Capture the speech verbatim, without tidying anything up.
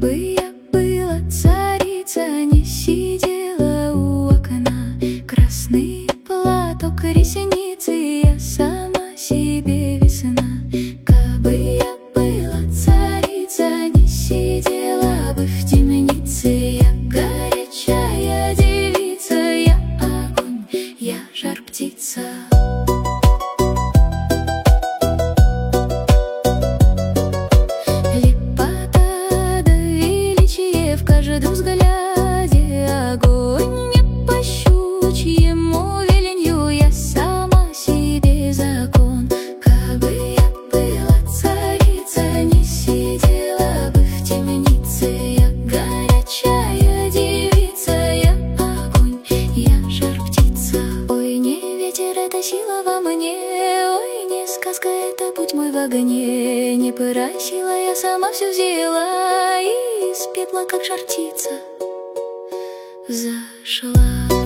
бы я была царица, не сидела у окна. Красный платок, ресницы, я сама себе весна. Кабы я была царица, не сидела бы в темнице. Я горячая девица, я огонь, я жар птица. Лепота да величие в каждом взгляде, огонь не по щучьему веленью, я сама себе закон. Кабы я была царица, не сидела бы в темнице. Я горячая девица, я огонь, я жар птица. Ой, не ветер, это сила во мне, ой, не сказка, это путь мой в огне. Не просила, я сама все взяла, и из пепла, как жар птица, зашла.